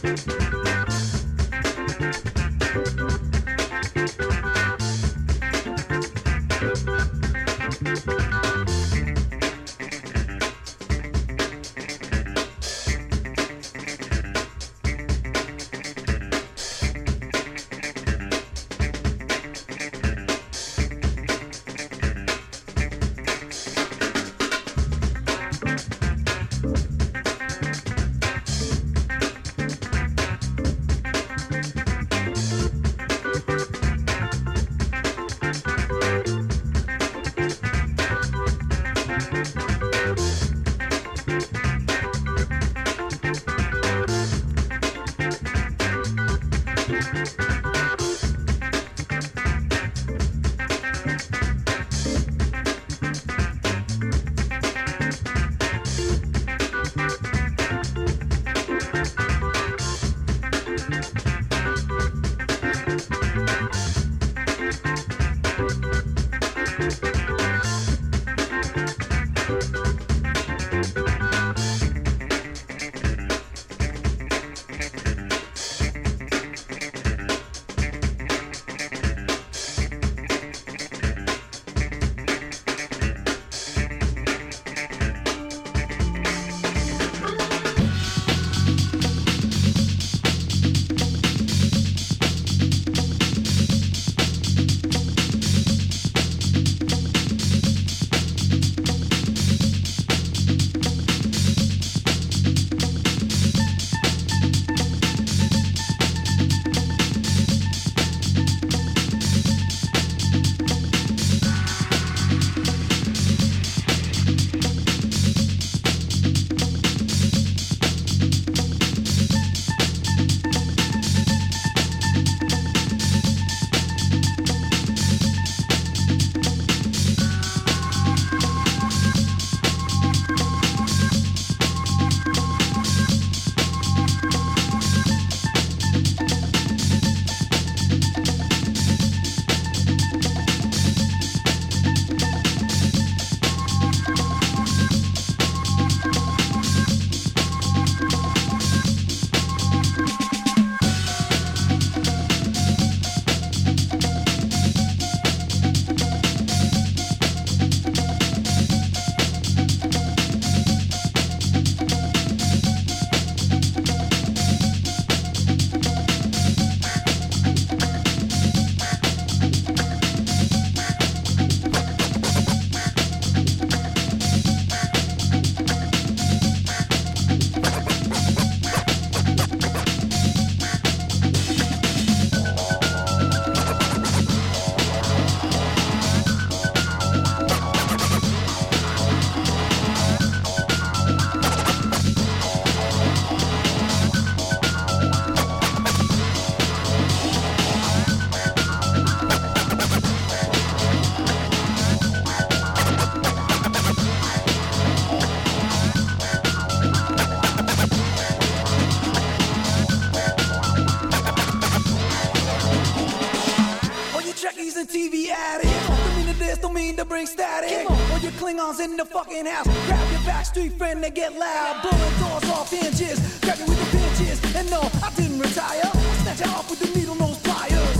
Klingons in the fucking house. Grab your backstreet friend, they get loud. Blowing doors off hinges. Grab you with the pinches. And no, I didn't retire. I snatch you off with the needle nose pliers.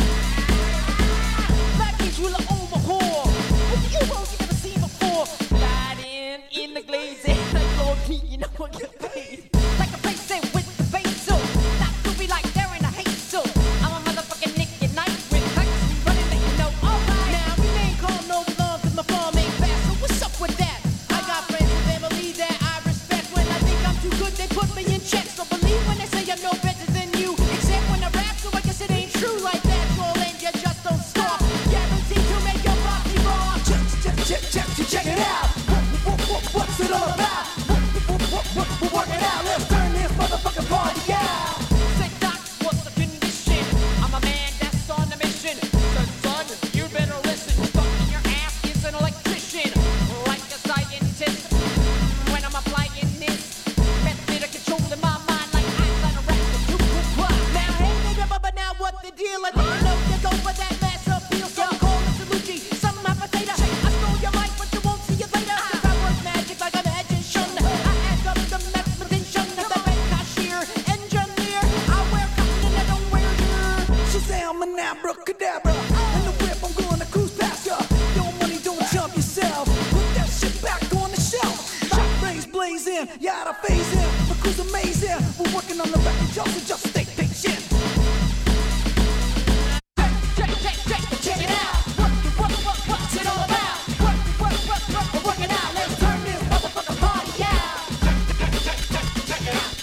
Package will overhaul. With the U-boats you never seen before. Sliding in the glaze. Like Lord P, you know what get paid. Like a place with the bass so. Not to be like Darren, I hate so. I'm a motherfucking Nick at night with pipes running, let you know. Alright, now we ain't called no belong cause my farm ain't fast. So what's up with that? I got friends and family that I respect. When I think I'm too good, they put me in check. So believe when they say I'm no better than you. crew's amazing. We're working on the record, y'all, so just stay patient. Check it out. What's it all about? We're working out. Let's turn this motherfucking party out. Check it out.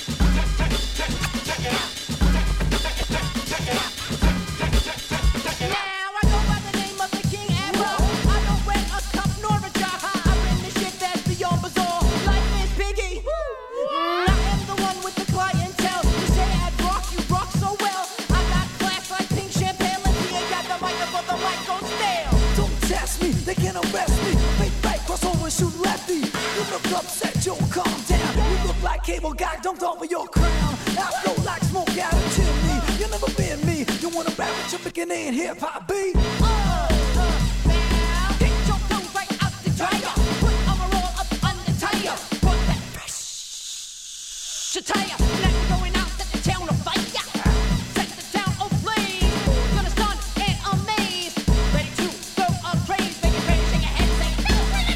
Now I go by the name of the King Arrow. I don't rent a cup nor a jar. I bring the shit that's beyond bizarre. Life is Biggie. I am the one with the clientele. You say at rock, you rock so well. I got class like pink champagne. He ain't got the microphone, the mic goes stale. Don't test me, they can't arrest me. Make right, cross over, shoot lefty. You look upset, Joe, calm down. You look like cable guy dumped off of your crown. I flow like smoke out of chimney. You never been me. You wanna rap with your beginning hip hop beat? Now get your clothes right out the dryer. Put overall up on the tire. Put that fresh attire. Now you're going out, set the town on fire. Set the town ablaze. Gonna stun and amaze. Ready to go crazy. Make it ready, shake your head, say no.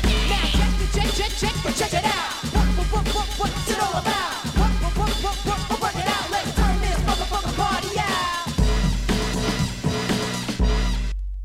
Now check it out. What's it all about? Work it out. Let's turn this motherfucking party out.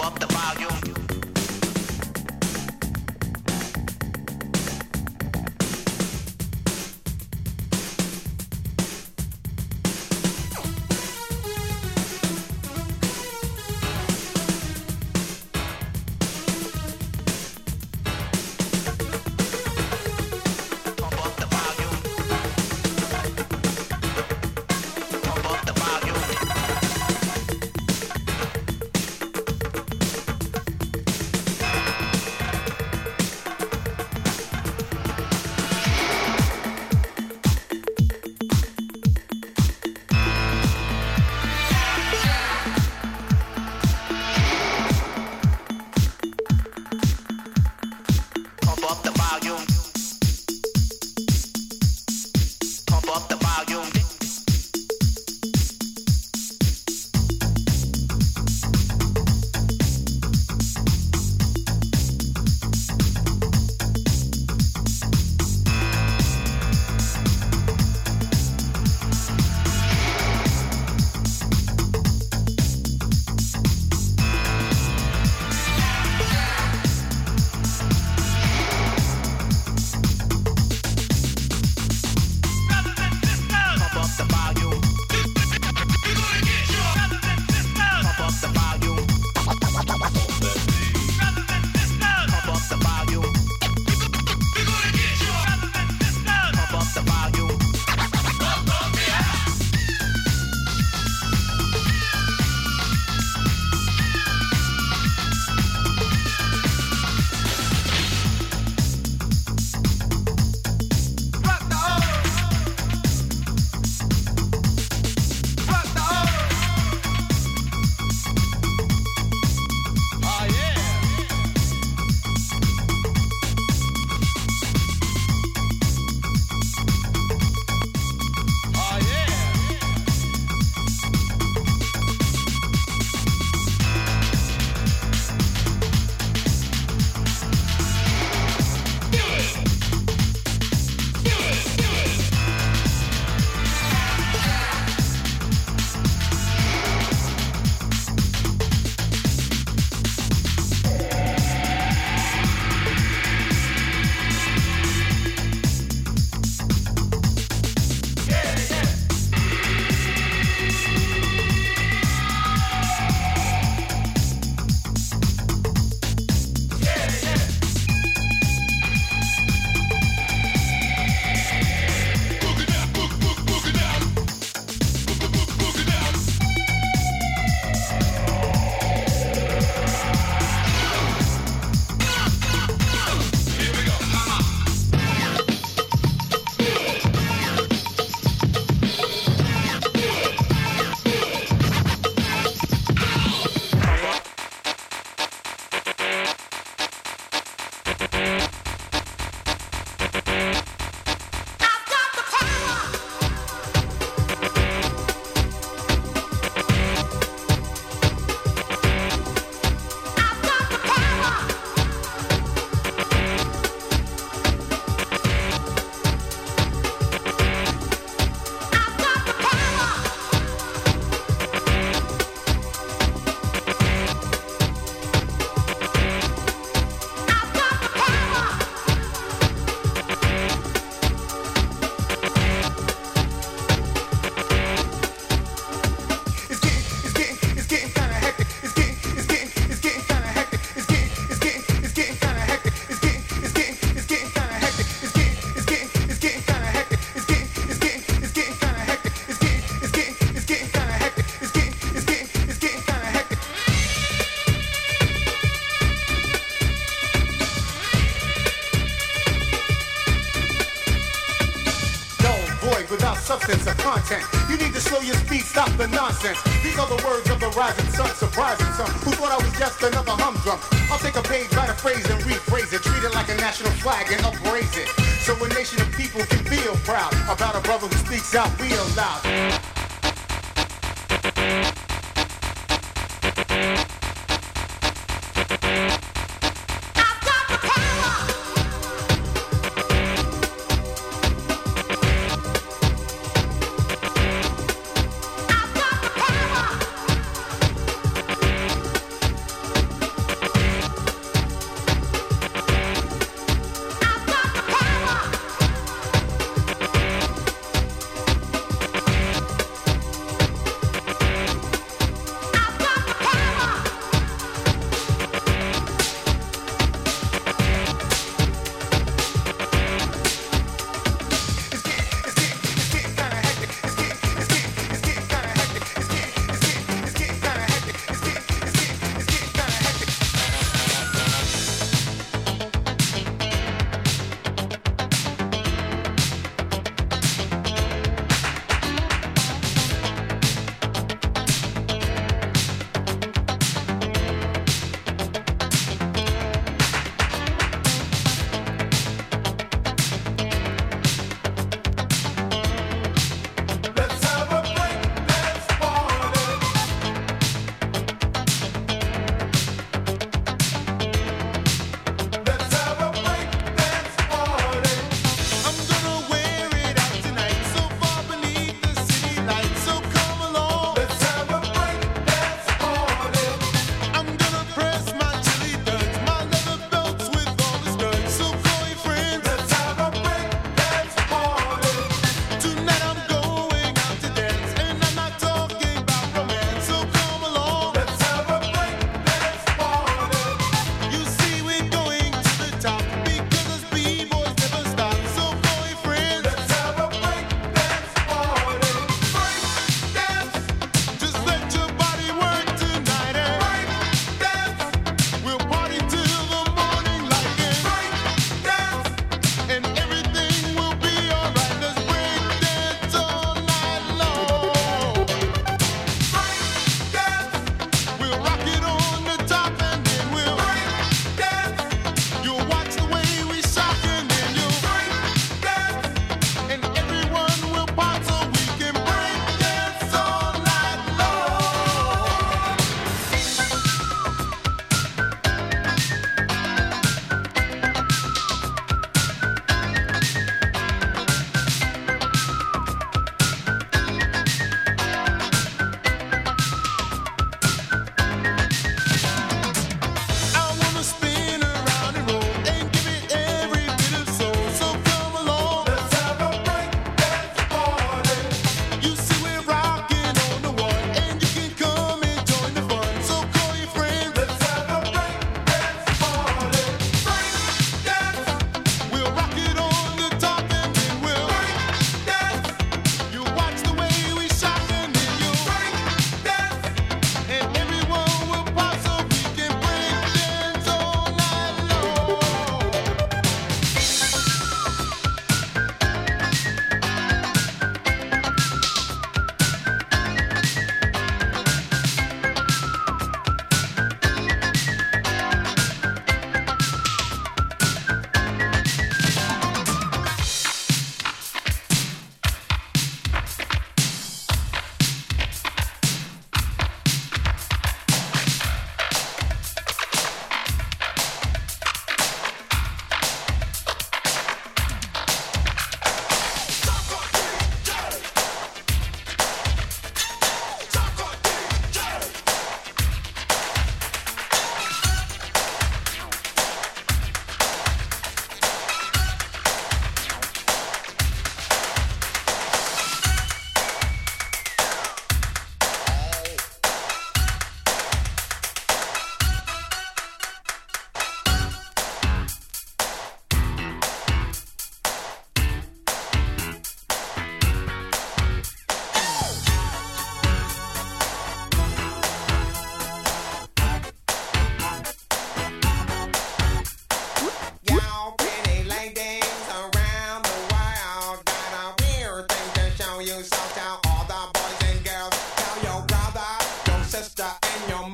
substance of content. You need to slow your speed, stop the nonsense. These are the words of the rising sun, surprising some who thought I was just another humdrum. I'll take a page, write a phrase and rephrase it, treat it like a national flag and upraise it, so a nation of people can feel proud about a brother who speaks out real loud.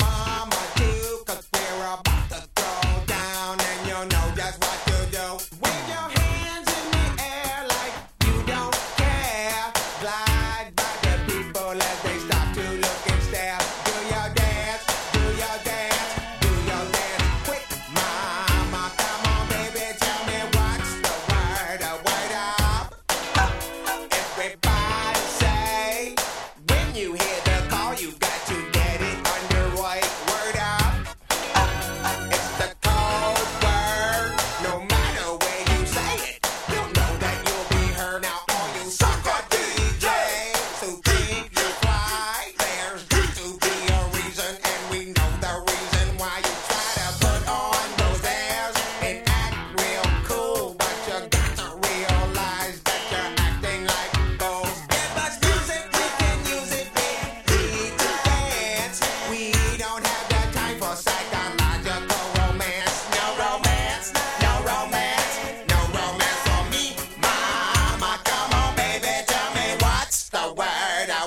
mama too, 'cause we're about to throw down, and you know just what to do. Wave your hands in the air like you don't care. Glide by the people as they stop to look and stare. Do your dance, do your dance, do your dance quick, mama. Come on, baby, tell me what's the word up. Everybody say, when you hear the call, you got to get it underway. Word up. It's the code word. No matter where you say it, you'll know that you'll be heard. Now all you sucker DJs who think you fly, there's got to be a reason, and we know the reason why you try to put on those airs and act real cool, but you got to realize that you're acting like fools. Give us music, we can use it. We need to dance. We don't have the time for psychological romance. No romance, no romance, no romance for me, mama. Come on, baby, tell me what's the word up.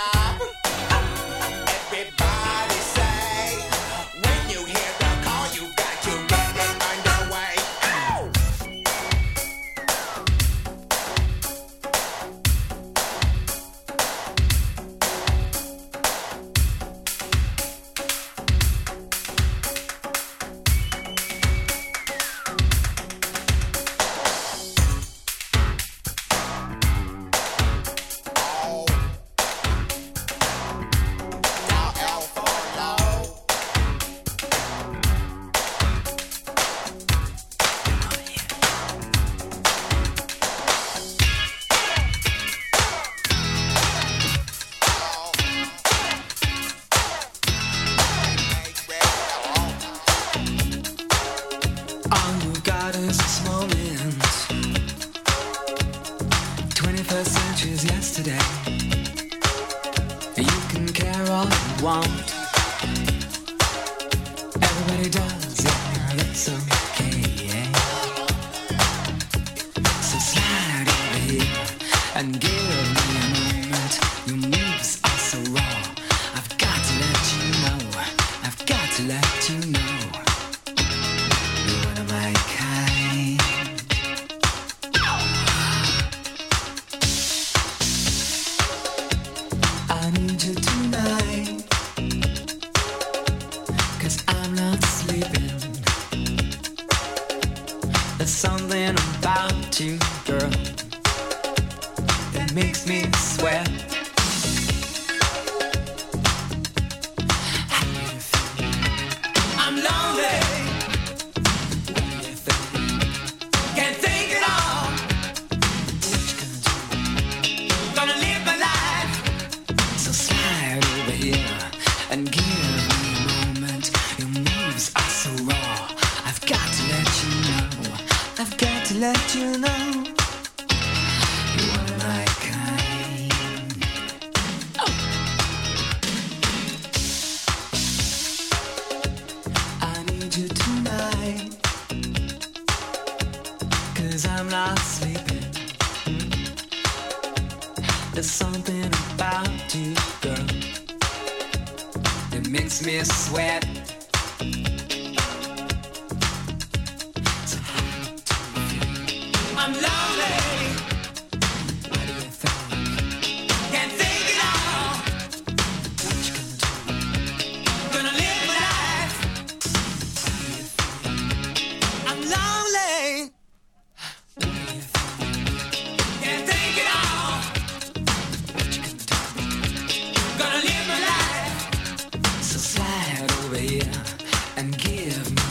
Everybody say, when you hear the call, you got to get it underway. L for low. All you got is this moment. 21st century's yesterday. You can care all you want. Everybody does, yeah, that's okay, yeah. So slide over here and give me a moment. Your moves are so raw. I've got to let you know. I've got to let you know. You're one of my kind. I need you tonight, 'cause I'm not sleeping. There's something about you, girl, that makes me sweat. How do you feel? I'm lonely. What do you think? Can't think it all. What you gonna do? Gonna live my life. So slide over here and give me a moment. Your moves are so raw. I've got to let you know. I've got to let you know. You're one of my kind. Oh. I need you tonight, 'cause I'm not sleeping. There's something about you, girl, that makes me sweat. So how do you feel? I'm lonely. What do you think? Can't think it all. What you gonna do? Gonna live my life. What do you feel? I'm lonely. What do you think? Can't think it all. What you gonna do? Gonna live my life. So slide over here and give me